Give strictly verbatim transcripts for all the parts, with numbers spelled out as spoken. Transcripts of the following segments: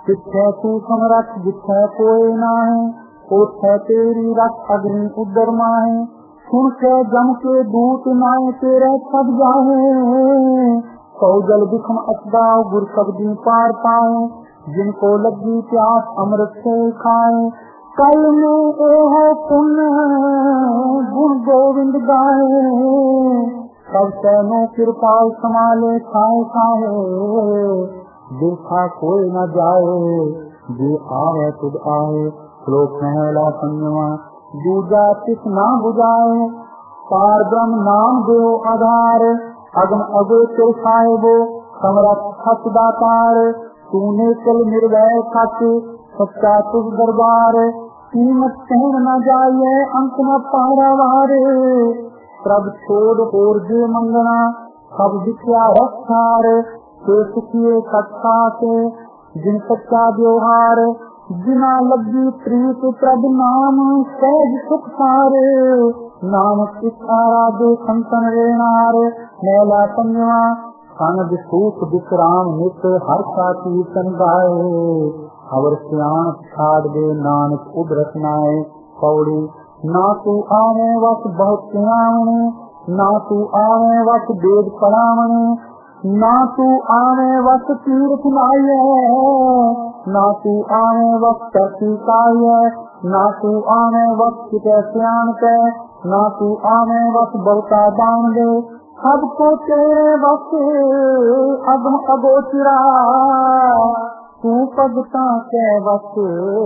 जिथे तू समरथ जिथे कोई नाहे, ओथे तेरी रख अग्नि उदर माहे। सुन के जम के दूत नाए तेरे सब जाहे, सौ जल बिखम अचदाव गुर सबदी पार पाए। जिनको लगी प्यास अमृत से खाए, कल में एहो पुण्य गुण गोविंद गाए। सब सैनो कृपाल समाले खाए खाए, देखा कोई न जाए जे आवे तुद आए। श्लोक पहला पंजवा। दूजा तिस ना बुझाए, पार ब्रह्म नाम दो आधार। अगम अगोचर साहिबो समरथ सत दातार। तूने कल निर्भय खाते सच्चा तुझ दरबार। कीमत कहन न जाइए अंत न पारावार। प्रभ छोड़ और जे मंगना सब दिखया रक्षार। ते सुखिए सत्ता से जिन सच्चा व्यवहार। जिना लगी प्रीत प्रभ नाम सहज सुख सारे। नानक इच्छारा दे संतन रेनार। मैला पंजवा। अनद सूख विश्राम नित हर का कीर्तन गाए। अवर सियान छाड़ दे नानक उदरत नाए। पौड़ी। ना तू आवे वस बहुत सुनावने, ना तू आवे वस वेद पढ़ावने। ना तू आवे वस तीर्थ नाइए, ना तू आवे वस तरती काइए। ना तू आवे वस किते सियान के, ना तू आवे वस बहुता दान दे। सबको तेरे वस अगम अगोचरा, तू भगता के वस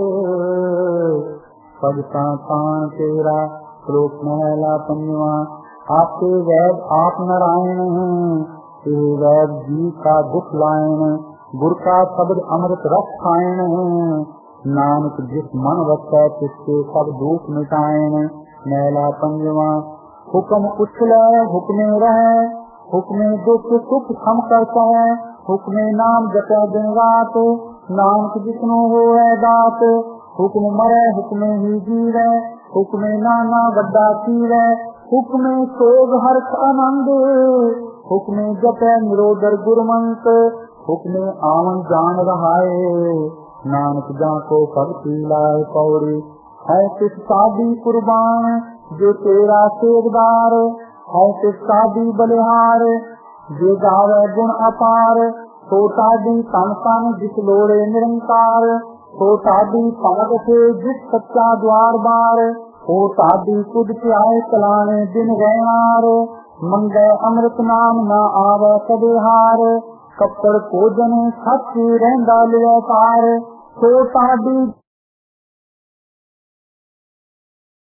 भगता पान तेरा। श्लोक महला पंजवा। आपके वैद आप नारायण हैं, ते वैद जी का दुख लायन। गुर का शब्द अमृत रस खायन, नानक जिस मन वसै तिसके सब दुख मिटायन। महला पंजवा। हुक्म उछले हुक्मे रहे, हुक्मे दुख सुख सम कर सहे। हुक्मे नाम जपे दिन रात, नानक जिसनो होए दात। हुक्म मरे हुक्मे ही जीवे, हुक्मे नाना बड़ा सीवे। हुक्मे सोग हर्ष आनंद, हुक्मे जपे निरोधर गुरमंत। हुक्मे आवन जान रहाए, नानक जाको भगति लाए। पौड़ी। है तिस सादी कुर्बान जो तेरा सेवदार। है तिस सादी बलिहार जो गावे गुण अपार। तो तादी तन तन जिस लोड़े निरंकार। तो तादी पाद से जिस सच्चा द्वार बार। तो तादी कुद के आए कलाने दिन गैनार। मंगे अमृत नाम न आवे कदे हार। कपड़ भोजन सच रहंदा लिया पार। तो तादी